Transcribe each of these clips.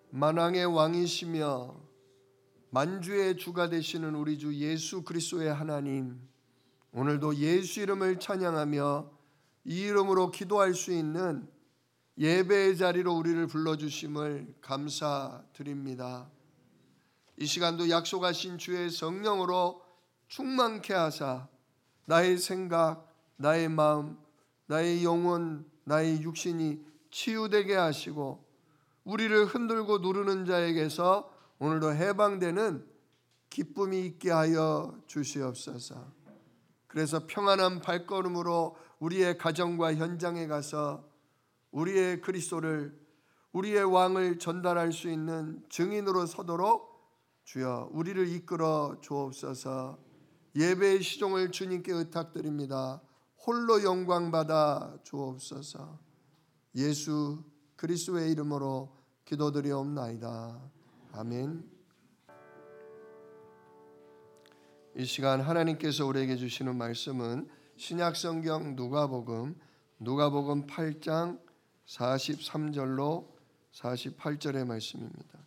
만왕의 왕이시며 만주의 주가 되시는 우리 주 예수 그리스도의 하나님, 오늘도 예수 이름을 찬양하며 이 이름으로 기도할 수 있는 예배의 자리로 우리를 불러주심을 감사드립니다. 이 시간도 약속하신 주의 성령으로 충만케 하사 나의 생각, 나의 마음, 나의 영혼, 나의 육신이 치유되게 하시고 우리를 흔들고 누르는 자에게서 오늘도 해방되는 기쁨이 있게 하여 주시옵소서. 그래서 평안한 발걸음으로 우리의 가정과 현장에 가서 우리의 그리스도를, 우리의 왕을 전달할 수 있는 증인으로 서도록 주여 우리를 이끌어 주옵소서. 예배의 시종을 주님께 의탁드립니다. 홀로 영광 받아 주옵소서. 예수 그리스도의 이름으로 기도드리옵나이다. 아멘. 이 시간 하나님께서 우리에게 주시는 말씀은 신약성경 누가복음 8장 43절로 48절의 말씀입니다.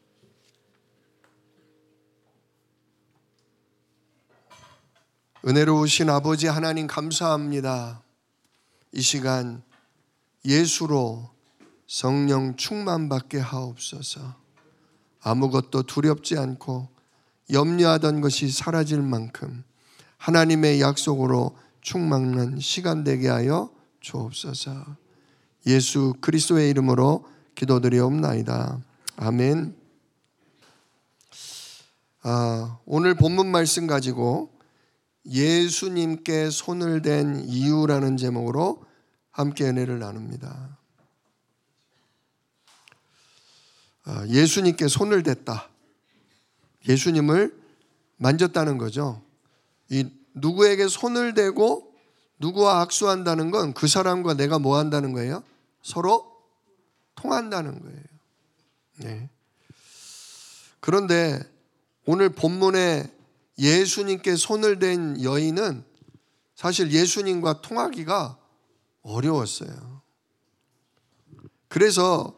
은혜로우신 아버지 하나님 감사합니다. 이 시간 예수로 성령 충만받게 하옵소서. 아무것도 두렵지 않고 염려하던 것이 사라질 만큼 하나님의 약속으로 충만한 시간 되게 하여 주옵소서. 예수 그리스도의 이름으로 기도드리옵나이다. 아멘. 오늘 본문 말씀 가지고 예수님께 손을 댄 이유라는 제목으로 함께 은혜를 나눕니다. 예수님께 손을 댔다. 예수님을 만졌다는 거죠. 이 누구에게 손을 대고 누구와 악수한다는 건 그 사람과 내가 뭐 한다는 거예요? 서로 통한다는 거예요. 네. 그런데 오늘 본문에 예수님께 손을 댄 여인은 사실 예수님과 통하기가 어려웠어요. 그래서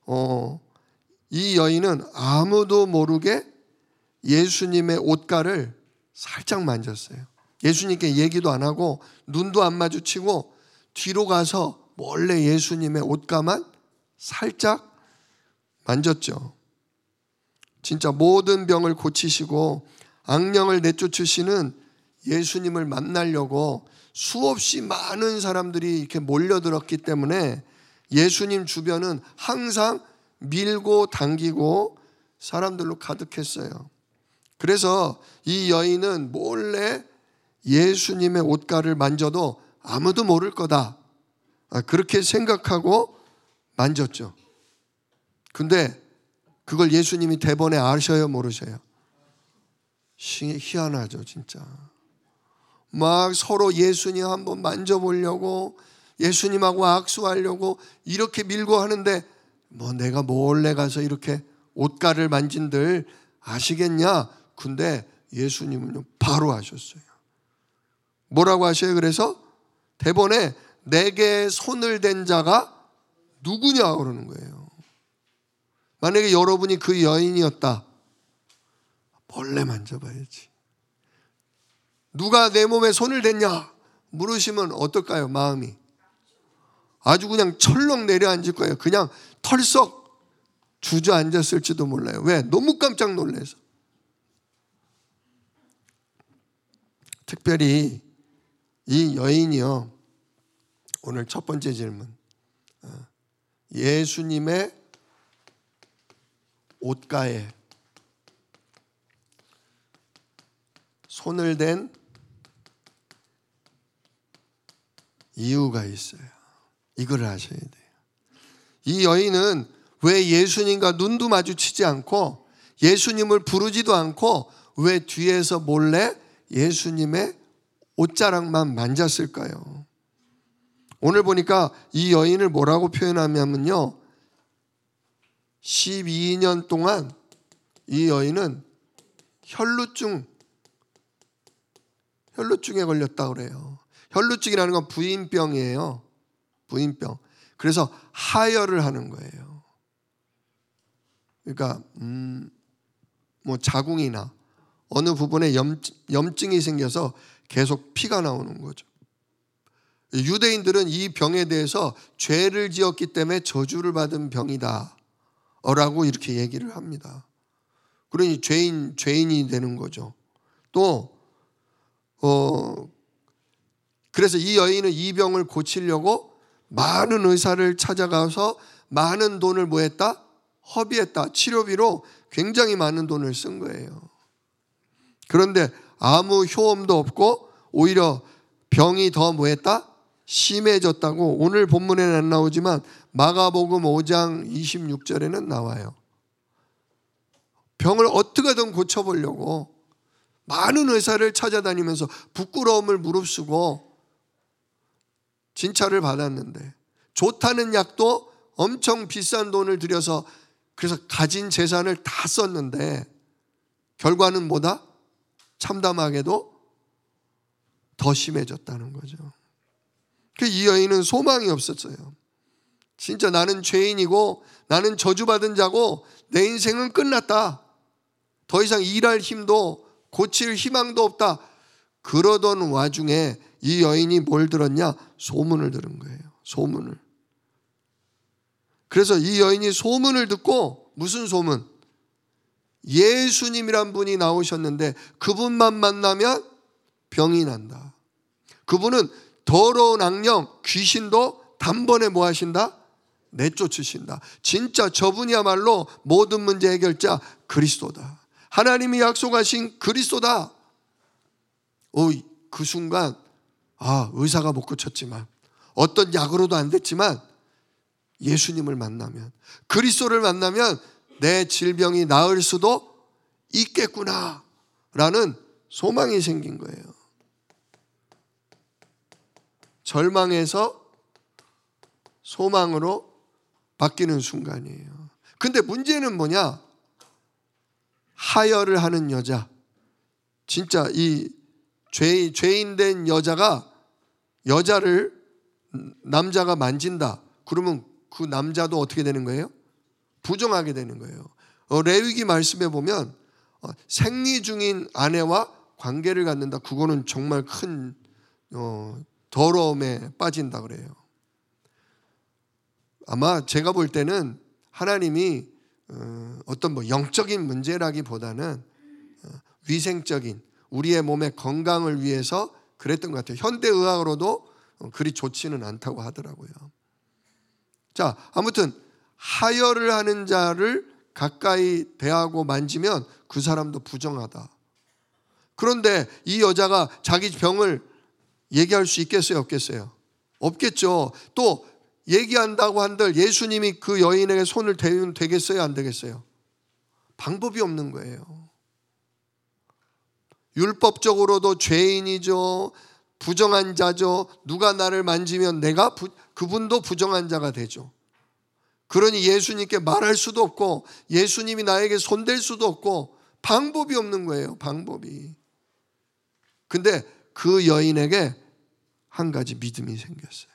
이 여인은 아무도 모르게 예수님의 옷가를 살짝 만졌어요. 예수님께 얘기도 안 하고 눈도 안 마주치고 뒤로 가서 몰래 예수님의 옷가만 살짝 만졌죠. 진짜 모든 병을 고치시고 악령을 내쫓으시는 예수님을 만나려고 수없이 많은 사람들이 이렇게 몰려들었기 때문에 예수님 주변은 항상 밀고 당기고 사람들로 가득했어요. 그래서 이 여인은 몰래 예수님의 옷가를 만져도 아무도 모를 거다, 그렇게 생각하고 만졌죠. 근데 그걸 예수님이 대번에 아셔요, 모르셔요? 희한하죠, 진짜. 막 서로 예수님 한번 만져보려고, 예수님하고 악수하려고 이렇게 밀고 하는데 뭐 내가 몰래 가서 이렇게 옷가를 만진들 아시겠냐? 근데 예수님은 바로 하셨어요. 뭐라고 하셔요? 그래서 대본에 내게 손을 댄 자가 누구냐 그러는 거예요. 만약에 여러분이 그 여인이었다, 몰래 만져봐야지. 누가 내 몸에 손을 댔냐 물으시면 어떨까요? 마음이 아주 그냥 철렁 내려앉을 거예요. 그냥 털썩 주저앉았을지도 몰라요. 왜? 너무 깜짝 놀라서. 특별히 이 여인이요, 오늘 첫 번째 질문, 예수님의 옷가에 손을 댄 이유가 있어요. 이걸 아셔야 돼요. 이 여인은 왜 예수님과 눈도 마주치지 않고 예수님을 부르지도 않고 왜 뒤에서 몰래 예수님의 옷자락만 만졌을까요? 오늘 보니까 이 여인을 뭐라고 표현하냐면요, 12년 동안 이 여인은 혈루증에 걸렸다고 그래요. 혈루증이라는 건 부인병이에요. 부인병. 그래서 하혈을 하는 거예요. 그러니까 뭐 자궁이나 어느 부분에 염증이 생겨서 계속 피가 나오는 거죠. 유대인들은 이 병에 대해서 죄를 지었기 때문에 저주를 받은 병이다 라고 이렇게 얘기를 합니다. 그러니 죄인이 되는 거죠. 또 그래서 이 여인은 이 병을 고치려고 많은 의사를 찾아가서 많은 돈을 뭐 했다? 허비했다. 치료비로 굉장히 많은 돈을 쓴 거예요. 그런데 아무 효험도 없고 오히려 병이 더 뭐 했다? 심해졌다고 오늘 본문에는 안 나오지만 마가복음 5장 26절에는 나와요. 병을 어떻게든 고쳐보려고 많은 의사를 찾아다니면서 부끄러움을 무릅쓰고 진찰을 받았는데 좋다는 약도 엄청 비싼 돈을 들여서 그래서 가진 재산을 다 썼는데 결과는 뭐다? 참담하게도 더 심해졌다는 거죠. 이 여인은 소망이 없었어요. 진짜 나는 죄인이고 나는 저주받은 자고 내 인생은 끝났다. 더 이상 일할 힘도 고칠 희망도 없다. 그러던 와중에 이 여인이 뭘 들었냐? 소문을 들은 거예요. 소문을. 그래서 이 여인이 소문을 듣고 무슨 소문? 예수님이란 분이 나오셨는데 그분만 만나면 병이 난다. 그분은 더러운 악령, 귀신도 단번에 뭐 하신다? 내쫓으신다. 진짜 저분이야말로 모든 문제 해결자 그리스도다. 하나님이 약속하신 그리스도다. 그 순간 의사가 못 고쳤지만 어떤 약으로도 안 됐지만 예수님을 만나면 그리스도를 만나면 내 질병이 나을 수도 있겠구나 라는 소망이 생긴 거예요. 절망에서 소망으로 바뀌는 순간이에요. 근데 문제는 뭐냐? 하혈을 하는 여자, 진짜 이 죄인 된 여자를 남자가 만진다. 그러면 그 남자도 어떻게 되는 거예요? 부정하게 되는 거예요. 레위기 말씀에 보면 생리 중인 아내와 관계를 갖는다. 그거는 정말 큰 더러움에 빠진다 그래요. 아마 제가 볼 때는 하나님이 어떤 뭐 영적인 문제라기보다는 위생적인 우리의 몸의 건강을 위해서 그랬던 것 같아요. 현대의학으로도 그리 좋지는 않다고 하더라고요. 자, 아무튼 하혈을 하는 자를 가까이 대하고 만지면 그 사람도 부정하다. 그런데 이 여자가 자기 병을 얘기할 수 있겠어요? 없겠어요? 없겠죠. 또 얘기한다고 한들 예수님이 그 여인에게 손을 대면 되겠어요? 안 되겠어요? 방법이 없는 거예요. 율법적으로도 죄인이죠. 부정한 자죠. 누가 나를 만지면 그분도 부정한 자가 되죠. 그러니 예수님께 말할 수도 없고 예수님이 나에게 손댈 수도 없고 방법이 없는 거예요. 방법이. 근데 그 여인에게 한 가지 믿음이 생겼어요.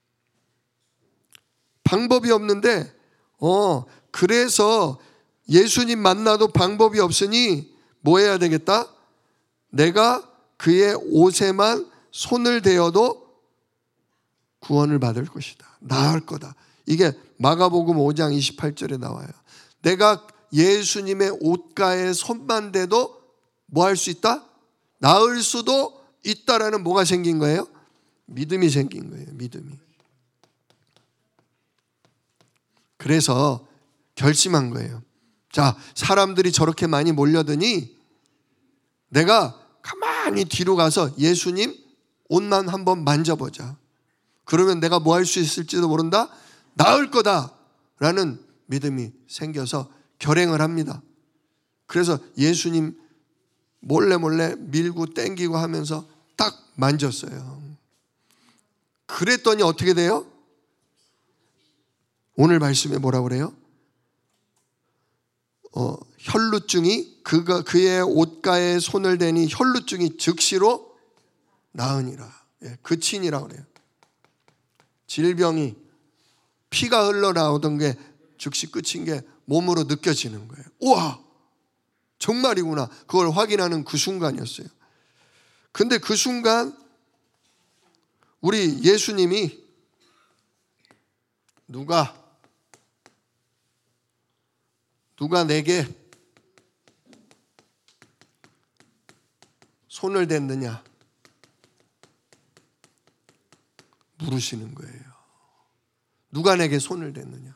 방법이 없는데 그래서 예수님 만나도 방법이 없으니 뭐 해야 되겠다? 내가 그의 옷에만 손을 대어도 구원을 받을 것이다. 나을 거다. 이게 마가복음 5장 28절에 나와요. 내가 예수님의 옷가에 손만 대도 뭐 할 수 있다? 나을 수도 있다라는 뭐가 생긴 거예요? 믿음이 생긴 거예요. 믿음이. 그래서 결심한 거예요. 자, 사람들이 저렇게 많이 몰려드니 내가 가만히 뒤로 가서 예수님 옷만 한번 만져보자. 그러면 내가 뭐 할 수 있을지도 모른다. 나을 거다라는 믿음이 생겨서 결행을 합니다. 그래서 예수님 몰래 밀고 땡기고 하면서 딱 만졌어요. 그랬더니 어떻게 돼요? 오늘 말씀에 뭐라고 그래요? 혈루증이 그의 옷가에 손을 대니 혈루증이 즉시로 나으니라. 그치니라 그래요. 질병이 피가 흘러나오던 게 즉시 끝인 게 몸으로 느껴지는 거예요. 우와, 정말이구나. 그걸 확인하는 그 순간이었어요. 근데 그 순간 우리 예수님이 누가 내게 손을 댔느냐 물으시는 거예요. 누가 내게 손을 댔느냐.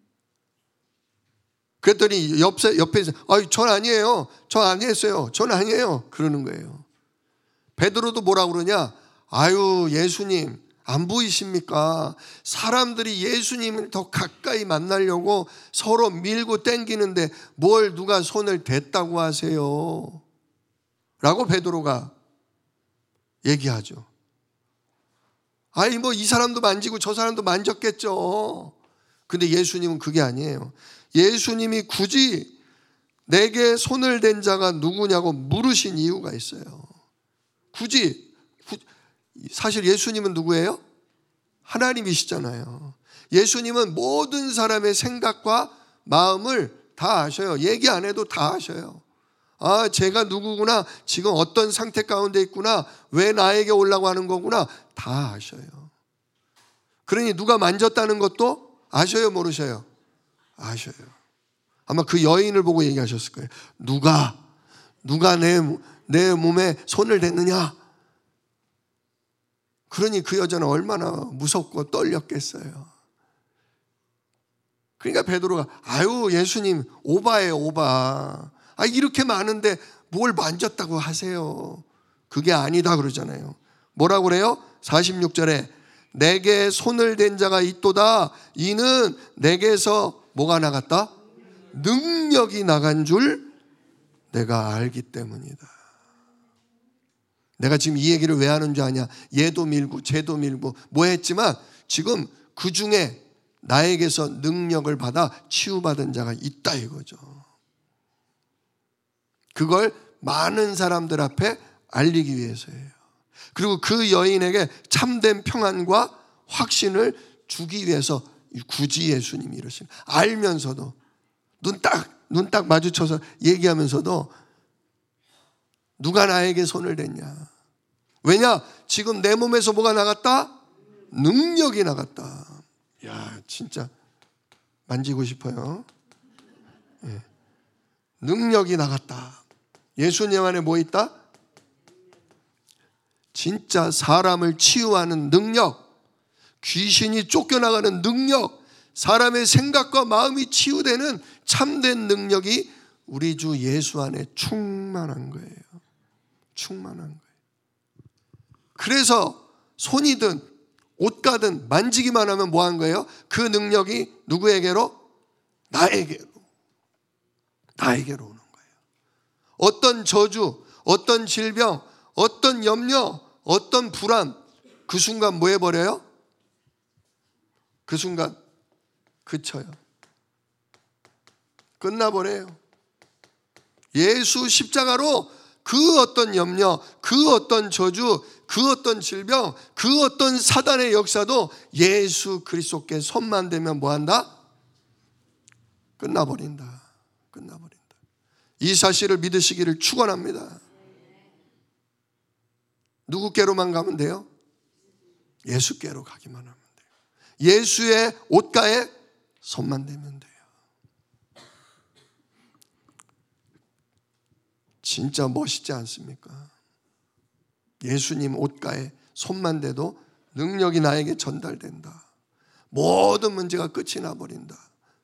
그랬더니 옆에서 전 아니에요. 전 아니었어요. 전 아니에요. 그러는 거예요. 베드로도 뭐라고 그러냐. 아유, 예수님 안 보이십니까? 사람들이 예수님을 더 가까이 만나려고 서로 밀고 땡기는데 뭘 누가 손을 댔다고 하세요? 라고 베드로가 얘기하죠. 아니 뭐 이 사람도 만지고 저 사람도 만졌겠죠. 근데 예수님은 그게 아니에요. 예수님이 굳이 내게 손을 댄 자가 누구냐고 물으신 이유가 있어요. 굳이 사실 예수님은 누구예요? 하나님이시잖아요. 예수님은 모든 사람의 생각과 마음을 다 아셔요. 얘기 안 해도 다 아셔요. 아, 제가 누구구나, 지금 어떤 상태 가운데 있구나, 왜 나에게 오려고 하는 거구나, 다 아셔요. 그러니 누가 만졌다는 것도 아셔요, 모르셔요? 아셔요. 아마 그 여인을 보고 얘기하셨을 거예요. 누가 내 몸에 손을 댔느냐? 그러니 그 여자는 얼마나 무섭고 떨렸겠어요. 그러니까 베드로가 아유, 예수님 오바예요, 오바. 아, 이렇게 많은데 뭘 만졌다고 하세요? 그게 아니다 그러잖아요. 뭐라고 그래요? 46절에 내게 손을 댄 자가 있도다. 이는 내게서 뭐가 나갔다? 능력이 나간 줄 내가 알기 때문이다. 내가 지금 이 얘기를 왜 하는 줄 아냐? 얘도 밀고 쟤도 밀고 뭐 했지만 지금 그 중에 나에게서 능력을 받아 치유받은 자가 있다 이거죠. 그걸 많은 사람들 앞에 알리기 위해서예요. 그리고 그 여인에게 참된 평안과 확신을 주기 위해서 굳이 예수님이 이러시는, 알면서도 눈 딱 마주쳐서 얘기하면서도 누가 나에게 손을 댔냐. 왜냐? 지금 내 몸에서 뭐가 나갔다? 능력이 나갔다. 야, 진짜 만지고 싶어요. 네. 능력이 나갔다. 예수님 안에 뭐 있다? 진짜 사람을 치유하는 능력, 귀신이 쫓겨나가는 능력, 사람의 생각과 마음이 치유되는 참된 능력이 우리 주 예수 안에 충만한 거예요. 충만한 거예요. 그래서 손이든 옷가든 만지기만 하면 뭐 한 거예요? 그 능력이 누구에게로? 나에게로 오는 거예요. 어떤 저주, 어떤 질병, 어떤 염려, 어떤 불안, 그 순간 뭐 해버려요? 그 순간 그쳐요. 끝나버려요. 예수 십자가로 그 어떤 염려, 그 어떤 저주, 그 어떤 질병, 그 어떤 사단의 역사도 예수 그리스도께 손만 대면 뭐한다? 끝나버린다. 이 사실을 믿으시기를 축원합니다. 누구께로만 가면 돼요? 예수께로 가기만 하면 돼요. 예수의 옷가에 손만 대면 돼요. 진짜 멋있지 않습니까? 예수님 옷가에 손만 대도 능력이 나에게 전달된다. 모든 문제가 끝이 나버린다.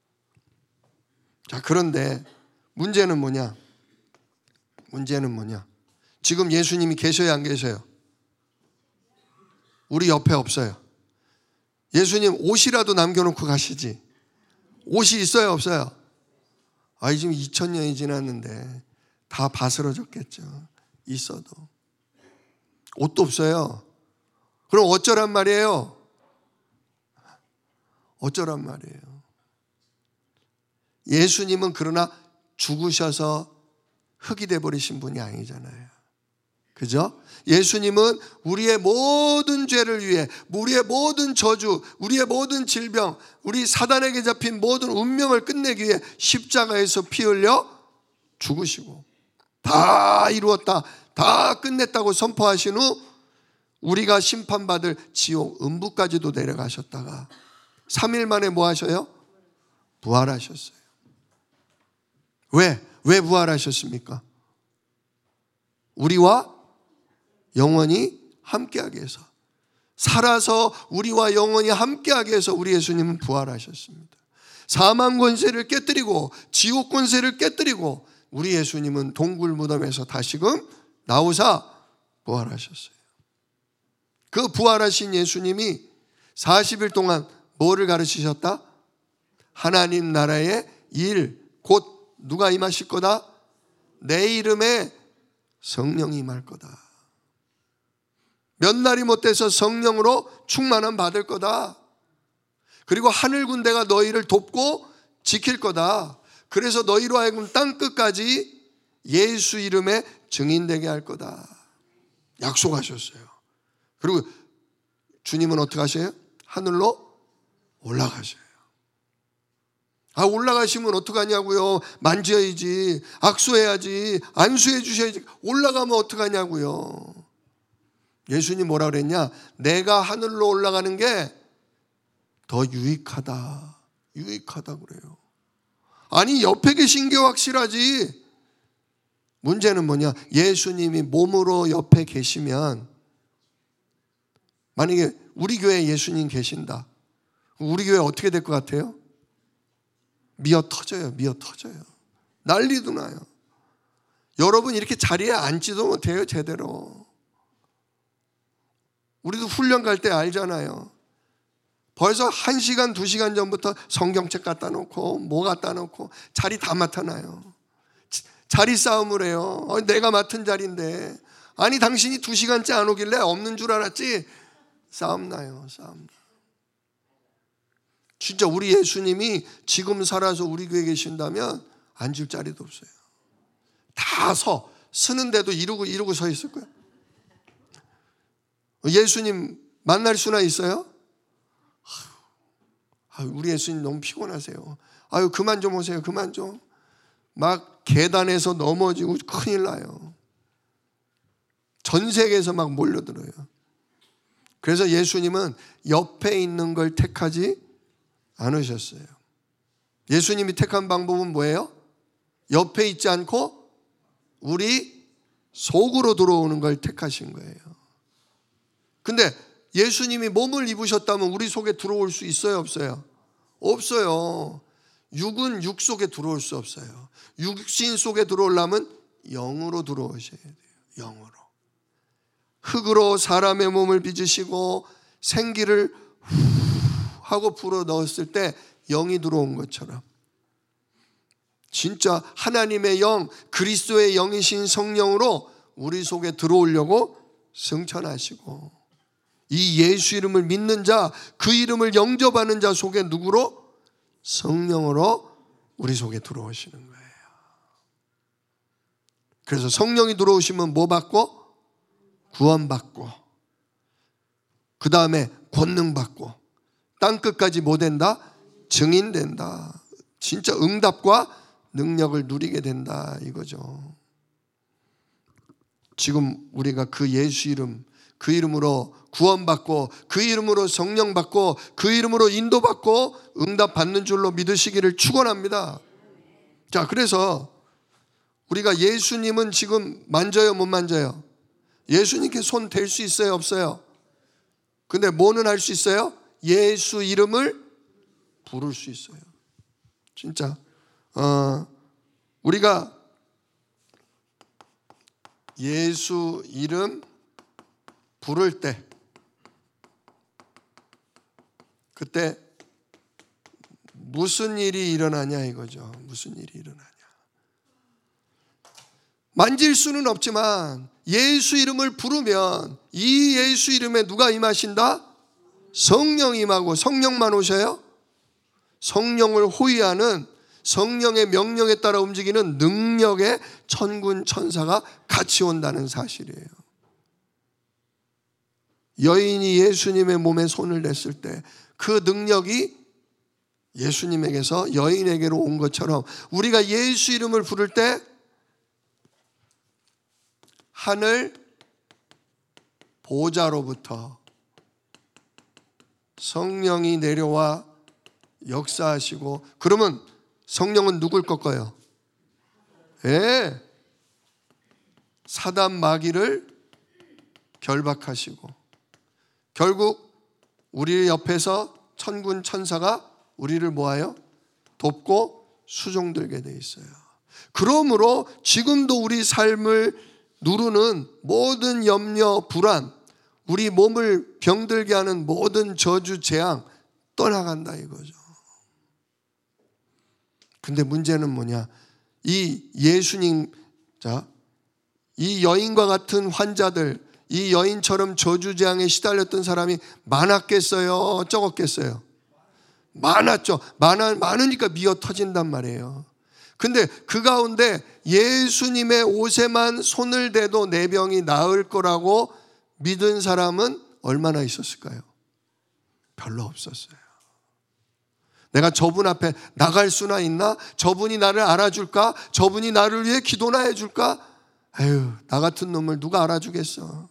자, 그런데 문제는 뭐냐? 지금 예수님이 계셔요, 안 계셔요? 우리 옆에 없어요. 예수님 옷이라도 남겨놓고 가시지. 옷이 있어요, 없어요? 아니, 지금 2000년이 지났는데 다 바스러졌겠죠. 있어도. 옷도 없어요. 그럼 어쩌란 말이에요? 예수님은 그러나 죽으셔서 흙이 돼버리신 분이 아니잖아요. 그죠? 예수님은 우리의 모든 죄를 위해, 우리의 모든 저주, 우리의 모든 질병, 우리 사단에게 잡힌 모든 운명을 끝내기 위해 십자가에서 피 흘려 죽으시고 다 이루었다, 다 끝냈다고 선포하신 후 우리가 심판받을 지옥 음부까지도 내려가셨다가 3일 만에 뭐 하셔요? 부활하셨어요. 왜 부활하셨습니까? 우리와 영원히 함께하기 위해서, 살아서 우리와 영원히 함께하기 위해서 우리 예수님은 부활하셨습니다. 사망 권세를 깨뜨리고 지옥 권세를 깨뜨리고 우리 예수님은 동굴 무덤에서 다시금 나오사 부활하셨어요. 그 부활하신 예수님이 40일 동안 뭐를 가르치셨다? 하나님 나라의 일, 곧 누가 임하실 거다? 내 이름에 성령이 임할 거다. 몇 날이 못돼서 성령으로 충만함 받을 거다. 그리고 하늘 군대가 너희를 돕고 지킬 거다. 그래서 너희로 하여금 땅 끝까지 예수 이름에 증인되게 할 거다. 약속하셨어요. 그리고 주님은 어떻게 하셔요? 하늘로 올라가셔요. 올라가시면 어떡하냐고요? 만져야지, 악수해야지, 안수해 주셔야지. 올라가면 어떡하냐고요? 예수님 뭐라 그랬냐? 내가 하늘로 올라가는 게 더 유익하다. 유익하다 그래요. 아니, 옆에 계신 게 확실하지. 문제는 뭐냐? 예수님이 몸으로 옆에 계시면, 만약에 우리 교회에 예수님 계신다. 우리 교회 어떻게 될 것 같아요? 미어 터져요. 미어 터져요. 난리도 나요. 여러분 이렇게 자리에 앉지도 못해요. 제대로. 우리도 훈련 갈 때 알잖아요. 벌써 1시간, 2시간 전부터 성경책 갖다 놓고 뭐 갖다 놓고 자리 다 맡아놔요. 자리 싸움을 해요. 내가 맡은 자리인데. 아니 당신이 2시간째 안 오길래 없는 줄 알았지? 싸움 나요. 싸움 나요. 진짜 우리 예수님이 지금 살아서 우리 교회에 계신다면 앉을 자리도 없어요. 다 서는데도 이러고 서 있을 거예요. 예수님 만날 수나 있어요? 우리 예수님 너무 피곤하세요. 그만 좀 오세요. 그만 좀. 막 계단에서 넘어지고 큰일 나요. 전 세계에서 막 몰려들어요. 그래서 예수님은 옆에 있는 걸 택하지 않으셨어요. 예수님이 택한 방법은 뭐예요? 옆에 있지 않고 우리 속으로 들어오는 걸 택하신 거예요. 근데 예수님이 몸을 입으셨다면 우리 속에 들어올 수 있어요? 없어요? 없어요. 육은 육 속에 들어올 수 없어요. 육신 속에 들어오려면 영으로 들어오셔야 돼요. 영으로. 흙으로 사람의 몸을 빚으시고 생기를 하고 불어 넣었을 때 영이 들어온 것처럼 진짜 하나님의 영, 그리스도의 영이신 성령으로 우리 속에 들어오려고 승천하시고, 이 예수 이름을 믿는 자, 그 이름을 영접하는 자 속에 누구로? 성령으로 우리 속에 들어오시는 거예요. 그래서 성령이 들어오시면 뭐 받고? 구원받고, 그 다음에 권능받고, 땅끝까지 뭐 된다? 증인된다. 진짜 응답과 능력을 누리게 된다 이거죠. 지금 우리가 그 예수 이름, 그 이름으로 구원받고, 그 이름으로 성령받고, 그 이름으로 인도받고 응답받는 줄로 믿으시기를 축원합니다. 자, 그래서 우리가 예수님은 지금 만져요, 못 만져요? 예수님께 손 댈 수 있어요, 없어요? 근데 뭐는 할 수 있어요? 예수 이름을 부를 수 있어요. 진짜 우리가 예수 이름 부를 때, 그때 무슨 일이 일어나냐 이거죠. 무슨 일이 일어나냐. 만질 수는 없지만 예수 이름을 부르면 이 예수 이름에 누가 임하신다? 성령이 임하고. 성령만 오셔요? 성령을 호위하는, 성령의 명령에 따라 움직이는 능력의 천군 천사가 같이 온다는 사실이에요. 여인이 예수님의 몸에 손을 댔을 때 그 능력이 예수님에게서 여인에게로 온 것처럼 우리가 예수 이름을 부를 때 하늘 보좌로부터 성령이 내려와 역사하시고, 그러면 성령은 누굴 꺾어요? 예, 사단 마귀를 결박하시고, 결국 우리 옆에서 천군 천사가 우리를 모아요? 돕고 수종들게 돼 있어요. 그러므로 지금도 우리 삶을 누르는 모든 염려, 불안, 우리 몸을 병들게 하는 모든 저주, 재앙 떠나간다 이거죠. 근데 문제는 뭐냐? 이 예수님, 이 여인과 같은 환자들, 이 여인처럼 저주재앙에 시달렸던 사람이 많았겠어요? 적었겠어요? 많았죠. 많으니까 미어 터진단 말이에요. 근데 그 가운데 예수님의 옷에만 손을 대도 내 병이 나을 거라고 믿은 사람은 얼마나 있었을까요? 별로 없었어요. 내가 저분 앞에 나갈 수나 있나? 저분이 나를 알아줄까? 저분이 나를 위해 기도나 해줄까? 에휴, 나 같은 놈을 누가 알아주겠어?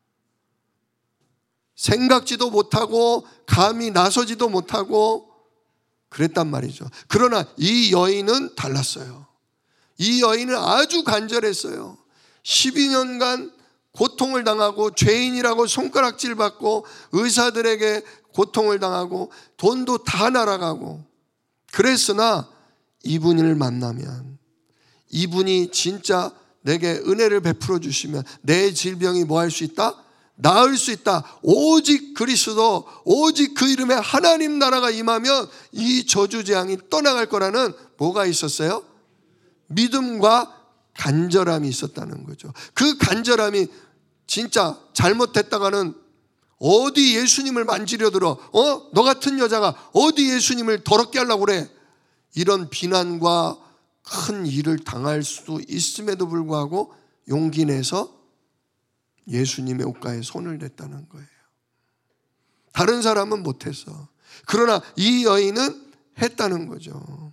생각지도 못하고 감히 나서지도 못하고 그랬단 말이죠. 그러나 이 여인은 달랐어요. 이 여인은 아주 간절했어요. 12년간 고통을 당하고 죄인이라고 손가락질 받고 의사들에게 고통을 당하고 돈도 다 날아가고 그랬으나 이분을 만나면, 이분이 진짜 내게 은혜를 베풀어 주시면 내 질병이 뭐 할 수 있다? 나을 수 있다. 오직 그리스도, 오직 그 이름에 하나님 나라가 임하면 이 저주재앙이 떠나갈 거라는 뭐가 있었어요? 믿음과 간절함이 있었다는 거죠. 그 간절함이 진짜 잘못했다가는 어디 예수님을 만지려 들어? 너 같은 여자가 어디 예수님을 더럽게 하려고 그래? 이런 비난과 큰 일을 당할 수도 있음에도 불구하고 용기 내서 예수님의 옷가에 손을 댔다는 거예요. 다른 사람은 못했어. 그러나 이 여인은 했다는 거죠.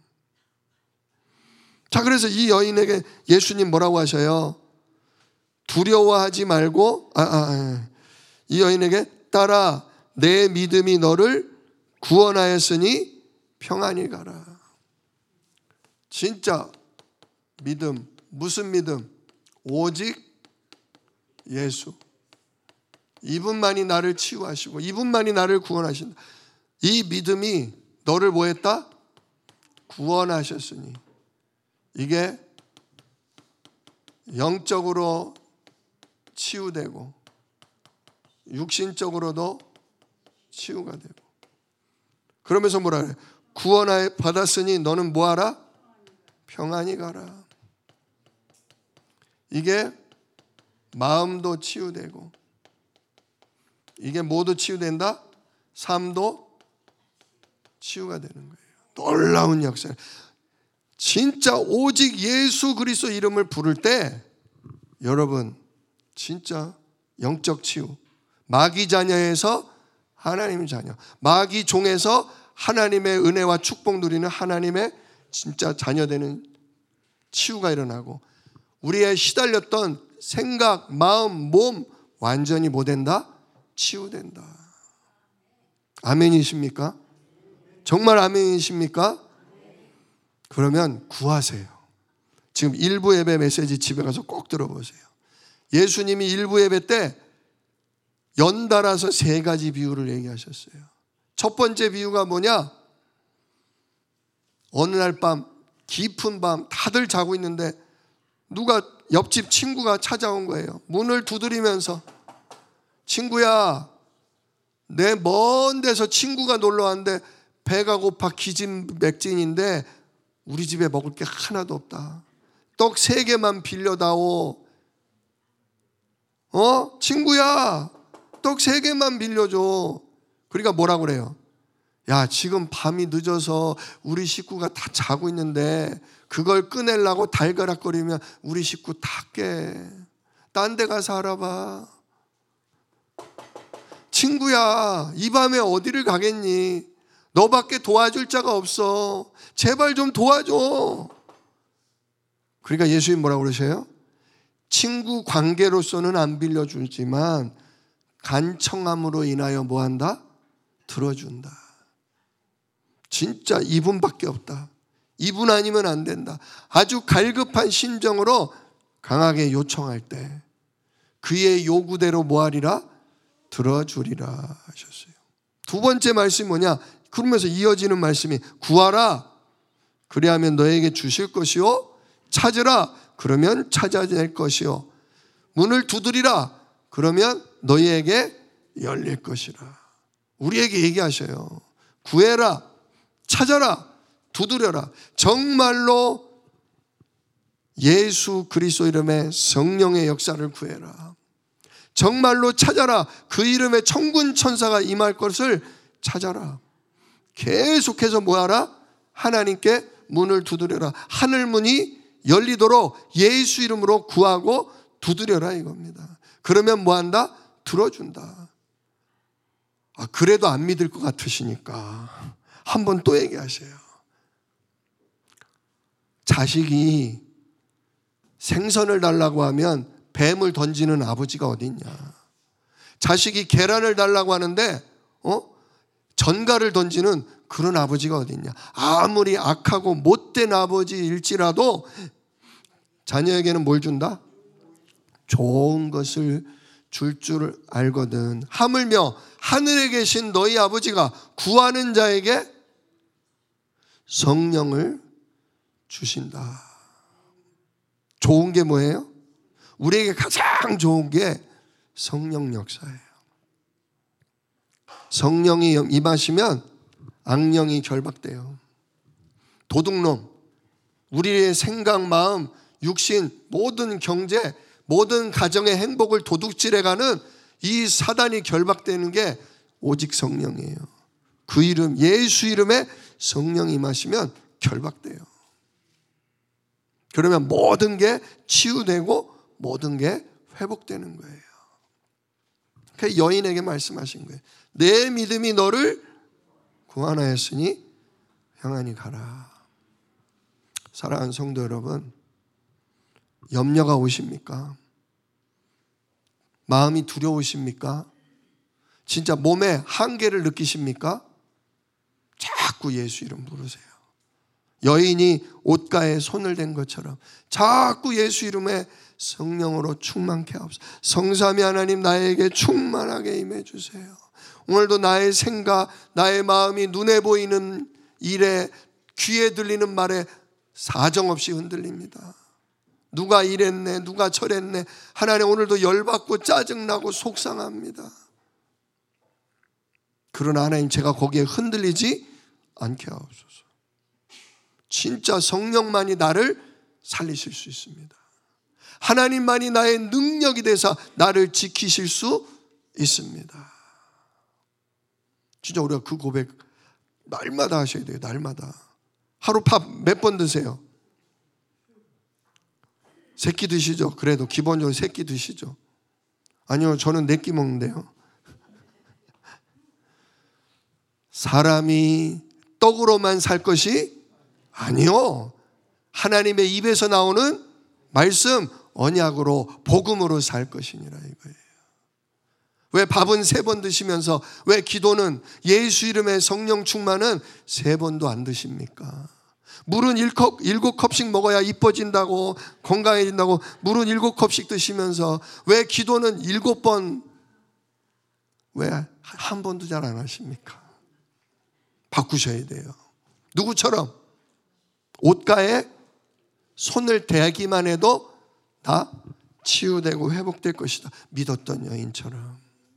자, 그래서 이 여인에게 예수님 뭐라고 하셔요? 두려워하지 말고, 이 여인에게 따라 내 믿음이 너를 구원하였으니 평안히 가라. 진짜 믿음, 무슨 믿음? 오직 예수. 이분만이 나를 치유하시고 이분만이 나를 구원하신다. 이 믿음이 너를 뭐 했다? 구원하셨으니. 이게 영적으로 치유되고 육신적으로도 치유가 되고, 그러면서 뭐라 그래? 구원 받았으니 너는 뭐하라? 평안히 가라. 이게 마음도 치유되고, 이게 모두 치유된다? 삶도 치유가 되는 거예요. 놀라운 역사. 진짜 오직 예수 그리스도 이름을 부를 때 여러분 진짜 영적 치유, 마귀 자녀에서 하나님의 자녀, 마귀 종에서 하나님의 은혜와 축복 누리는 하나님의 진짜 자녀되는 치유가 일어나고, 우리의 시달렸던 생각, 마음, 몸 완전히 뭐 된다? 치유된다. 아멘이십니까? 정말 아멘이십니까? 그러면 구하세요. 지금 일부 예배 메시지 집에 가서 꼭 들어보세요. 예수님이 일부 예배 때 연달아서 3가지 비유를 얘기하셨어요. 첫 번째 비유가 뭐냐? 어느 날 밤, 깊은 밤 다들 자고 있는데 누가 옆집 친구가 찾아온 거예요. 문을 두드리면서, 친구야, 내 먼 데서 친구가 놀러 왔는데 배가 고파 기진맥진인데 우리 집에 먹을 게 하나도 없다. 떡 3개만 빌려다오. 친구야, 떡 3개만 빌려줘. 그러니까 뭐라고 그래요? 야, 지금 밤이 늦어서 우리 식구가 다 자고 있는데 그걸 꺼내려고 달가락거리면 우리 식구 다 깨. 딴 데 가서 알아봐. 친구야, 이 밤에 어디를 가겠니? 너밖에 도와줄 자가 없어. 제발 좀 도와줘. 그러니까 예수님 뭐라고 그러셔요? 친구 관계로서는 안 빌려주지만 간청함으로 인하여 뭐한다? 들어준다. 진짜 이분밖에 없다. 이분 아니면 안 된다. 아주 갈급한 심정으로 강하게 요청할 때 그의 요구대로 뭐하리라? 들어주리라 하셨어요. 두 번째 말씀이 뭐냐? 그러면서 이어지는 말씀이 구하라. 그리하면 너에게 주실 것이요. 찾으라. 그러면 찾아낼 것이요. 문을 두드리라. 그러면 너희에게 열릴 것이라. 우리에게 얘기하셔요. 구해라. 찾아라. 두드려라. 정말로 예수 그리스도 이름의 성령의 역사를 구해라. 정말로 찾아라. 그 이름의 천군 천사가 임할 것을 찾아라. 계속해서 뭐하라? 하나님께 문을 두드려라. 하늘 문이 열리도록 예수 이름으로 구하고 두드려라 이겁니다. 그러면 뭐한다? 들어준다. 그래도 안 믿을 것 같으시니까 한 번 또 얘기하세요. 자식이 생선을 달라고 하면 뱀을 던지는 아버지가 어디 있냐. 자식이 계란을 달라고 하는데 전갈을 던지는 그런 아버지가 어디 있냐. 아무리 악하고 못된 아버지일지라도 자녀에게는 뭘 준다? 좋은 것을 줄 알거든. 하물며 하늘에 계신 너희 아버지가 구하는 자에게 성령을 주신다. 좋은 게 뭐예요? 우리에게 가장 좋은 게 성령 역사예요. 성령이 임하시면 악령이 결박돼요. 도둑놈, 우리의 생각, 마음, 육신, 모든 경제, 모든 가정의 행복을 도둑질해가는 이 사단이 결박되는 게 오직 성령이에요. 그 이름, 예수 이름에 성령이 임하시면 결박돼요. 그러면 모든 게 치유되고 모든 게 회복되는 거예요. 그 여인에게 말씀하신 거예요. 내 믿음이 너를 구원하였으니 평안히 가라. 사랑하는 성도 여러분, 염려가 오십니까? 마음이 두려우십니까? 진짜 몸에 한계를 느끼십니까? 자꾸 예수 이름 부르세요. 여인이 옷가에 손을 댄 것처럼 자꾸 예수 이름에 성령으로 충만케 하옵소서. 성삼위 하나님, 나에게 충만하게 임해 주세요. 오늘도 나의 생각, 나의 마음이 눈에 보이는 일에, 귀에 들리는 말에 사정없이 흔들립니다. 누가 이랬네, 누가 저랬네. 하나님, 오늘도 열받고 짜증나고 속상합니다. 그러나 하나님, 제가 거기에 흔들리지 않게 하옵소서. 진짜 성령만이 나를 살리실 수 있습니다. 하나님만이 나의 능력이 되사 나를 지키실 수 있습니다. 진짜 우리가 그 고백 날마다 하셔야 돼요. 날마다. 하루 밥 몇 번 드세요? 세 끼 드시죠? 그래도 기본적으로 세 끼 드시죠? 아니요, 저는 네 끼 먹는데요. 사람이 떡으로만 살 것이 아니요, 하나님의 입에서 나오는 말씀, 언약으로, 복음으로 살 것이니라 이거예요. 왜 밥은 3번 드시면서 왜 기도는, 예수 이름의 성령 충만은 3번도 안 드십니까? 물은 7컵씩 먹어야 이뻐진다고, 건강해진다고 물은 7컵씩 드시면서 왜 기도는 7번, 왜 한 번도 잘 안 하십니까? 바꾸셔야 돼요. 누구처럼? 옷가에 손을 대기만 해도 다 치유되고 회복될 것이다 믿었던 여인처럼.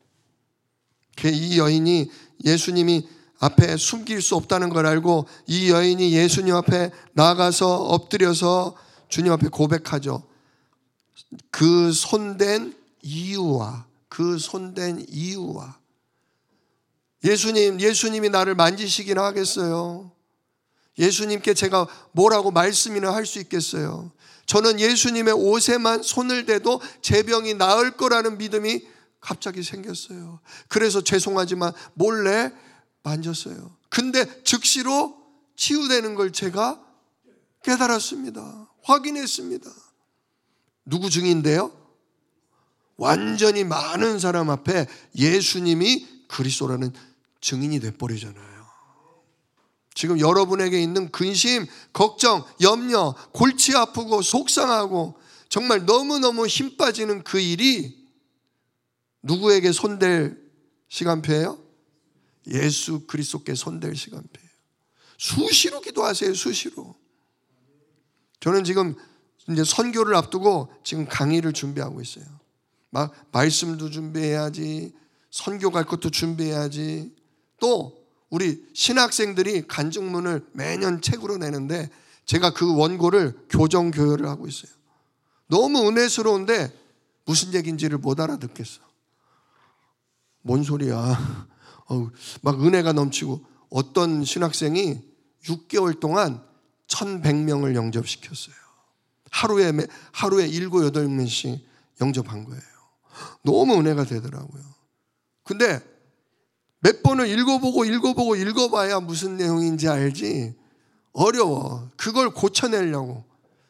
이 여인이 예수님이 앞에 숨길 수 없다는 걸 알고 이 여인이 예수님 앞에 나가서 엎드려서 주님 앞에 고백하죠. 그 손댄 이유와 예수님이 나를 만지시기나 하겠어요? 예수님께 제가 뭐라고 말씀이나 할 수 있겠어요? 저는 예수님의 옷에만 손을 대도 제 병이 나을 거라는 믿음이 갑자기 생겼어요. 그래서 죄송하지만 몰래 만졌어요. 근데 즉시로 치유되는 걸 제가 깨달았습니다. 확인했습니다. 누구 증인데요? 완전히 많은 사람 앞에 예수님이 그리스도라는 증인이 돼버리잖아요. 지금 여러분에게 있는 근심, 걱정, 염려, 골치 아프고 속상하고 정말 너무너무 힘 빠지는 그 일이 누구에게 손댈 시간표예요? 예수 그리스도께 손댈 시간표예요. 수시로 기도하세요. 수시로. 저는 지금 이제 선교를 앞두고 지금 강의를 준비하고 있어요. 막 말씀도 준비해야지, 선교 갈 것도 준비해야지. 또 우리 신학생들이 간증문을 매년 책으로 내는데 제가 그 원고를 교정 교열을 하고 있어요. 너무 은혜스러운데 무슨 얘기인지를 못 알아듣겠어. 뭔 소리야. 막 은혜가 넘치고 어떤 신학생이 6개월 동안 1,100명을 영접시켰어요. 하루에 7, 8명씩 영접한 거예요. 너무 은혜가 되더라고요. 근데 몇 번을 읽어봐야 무슨 내용인지 알지. 어려워. 그걸 고쳐내려고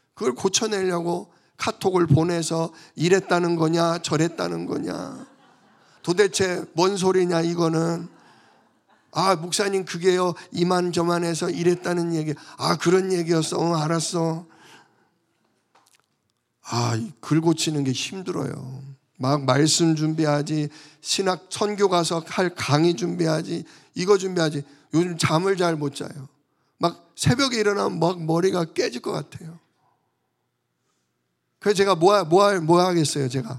카톡을 보내서 이랬다는 거냐 저랬다는 거냐, 도대체 뭔 소리냐 이거는. 아 목사님 그게요 이만저만해서 이랬다는 얘기. 아 그런 얘기였어. 알았어. 글 고치는 게 힘들어요. 막 말씀 준비하지, 신학 선교 가서 할 강의 준비하지, 이거 준비하지. 요즘 잠을 잘 못 자요. 막 새벽에 일어나면 막 머리가 깨질 것 같아요. 그래서 제가 뭐 하겠어요. 제가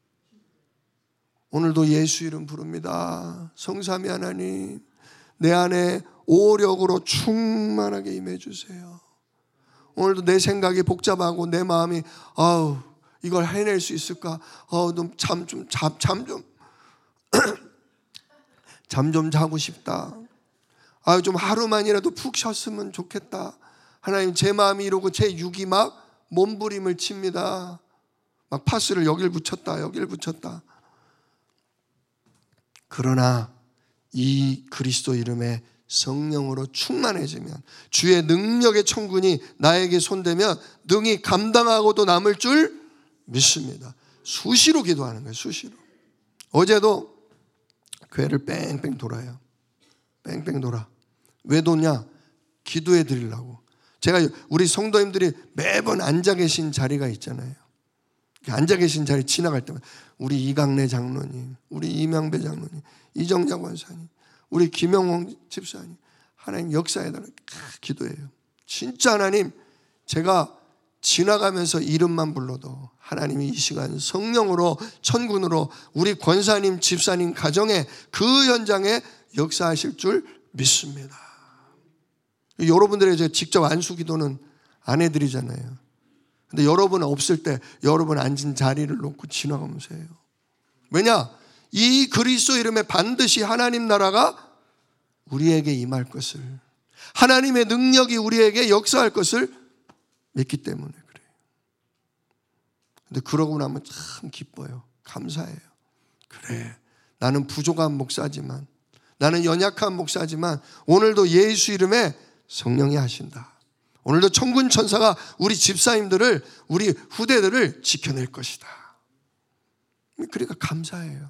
오늘도 예수 이름 부릅니다. 성삼위 하나님, 내 안에 오력으로 충만하게 임해 주세요. 오늘도 내 생각이 복잡하고 내 마음이 이걸 해낼 수 있을까? 잠 좀 자고 싶다. 좀 하루만이라도 푹 쉬었으면 좋겠다. 하나님, 제 마음이 이러고 제 육이 막 몸부림을 칩니다. 막 파스를 여길 붙였다 여길 붙였다. 그러나 이 그리스도 이름에 성령으로 충만해지면, 주의 능력의 천군이 나에게 손대면 능히 감당하고도 남을 줄 믿습니다. 수시로 기도하는 거예요. 수시로. 어제도 교회를 뺑뺑 돌아요. 뺑뺑 돌아. 왜 도냐? 기도해 드리려고. 제가 우리 성도님들이 매번 앉아 계신 자리가 있잖아요. 앉아 계신 자리 지나갈 때마다 우리 이강래 장로님, 우리 이명배 장로님, 이정자 권사님, 우리 김영홍 집사님, 하나님 역사해달라고 기도해요. 진짜 하나님, 제가 지나가면서 이름만 불러도 하나님이 이 시간 성령으로 천군으로 우리 권사님, 집사님 가정에 그 현장에 역사하실 줄 믿습니다. 여러분들의 직접 안수 기도는 안 해드리잖아요. 근데 여러분 없을 때 여러분 앉은 자리를 놓고 지나가면서 해요. 왜냐? 이 그리스도 이름에 반드시 하나님 나라가 우리에게 임할 것을, 하나님의 능력이 우리에게 역사할 것을 믿기 때문에 그래요. 근데 그러고 나면 참 기뻐요. 감사해요. 그래, 나는 부족한 목사지만, 나는 연약한 목사지만 오늘도 예수 이름에 성령이 하신다. 오늘도 천군 천사가 우리 집사님들을, 우리 후대들을 지켜낼 것이다. 그러니까 감사해요.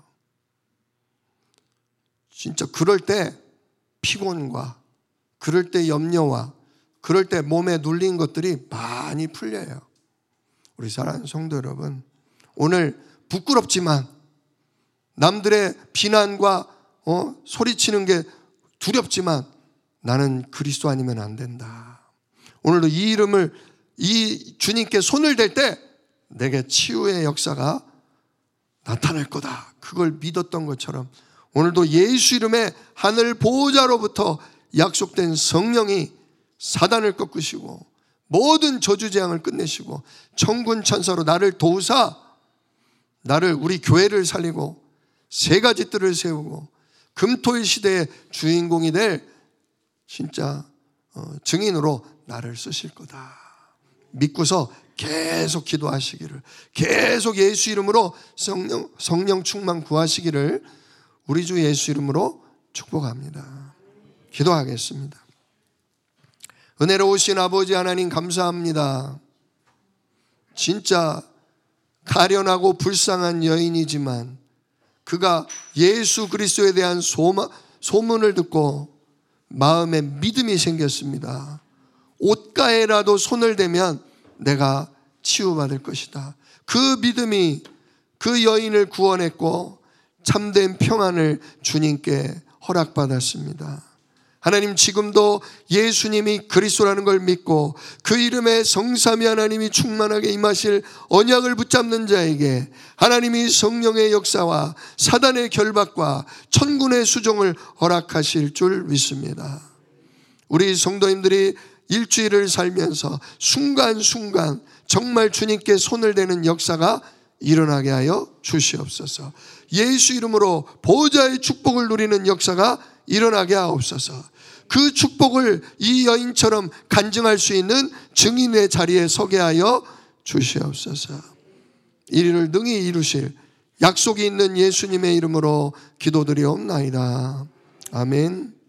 진짜 그럴 때 피곤과, 그럴 때 염려와, 그럴 때 몸에 눌린 것들이 많이 풀려요. 우리 사랑하는 성도 여러분, 오늘 부끄럽지만, 남들의 비난과 소리치는 게 두렵지만 나는 그리스도 아니면 안 된다. 오늘도 이 이름을, 이 주님께 손을 댈 때 내게 치유의 역사가 나타날 거다. 그걸 믿었던 것처럼 오늘도 예수 이름에 하늘 보호자로부터 약속된 성령이 사단을 꺾으시고 모든 저주재앙을 끝내시고 천군 천사로 나를 도우사 나를, 우리 교회를 살리고 세 가지 뜰을 세우고 금토일 시대의 주인공이 될 진짜 증인으로 나를 쓰실 거다. 믿고서 계속 기도하시기를, 계속 예수 이름으로 성령 충만 구하시기를 우리 주 예수 이름으로 축복합니다. 기도하겠습니다. 은혜로우신 아버지 하나님 감사합니다. 진짜 가련하고 불쌍한 여인이지만 그가 예수 그리스도에 대한 소문을 듣고 마음에 믿음이 생겼습니다. 옷가에라도 손을 대면 내가 치유받을 것이다. 그 믿음이 그 여인을 구원했고 참된 평안을 주님께 허락받았습니다. 하나님, 지금도 예수님이 그리스도라는 걸 믿고 그 이름에 성삼위 하나님이 충만하게 임하실 언약을 붙잡는 자에게 하나님이 성령의 역사와 사단의 결박과 천군의 수종을 허락하실 줄 믿습니다. 우리 성도님들이 일주일을 살면서 순간순간 정말 주님께 손을 대는 역사가 일어나게 하여 주시옵소서. 예수 이름으로 보호자의 축복을 누리는 역사가 일어나게 하옵소서. 그 축복을 이 여인처럼 간증할 수 있는 증인의 자리에 서게 하여 주시옵소서. 이를 능히 이루실 약속이 있는 예수님의 이름으로 기도드리옵나이다. 아멘.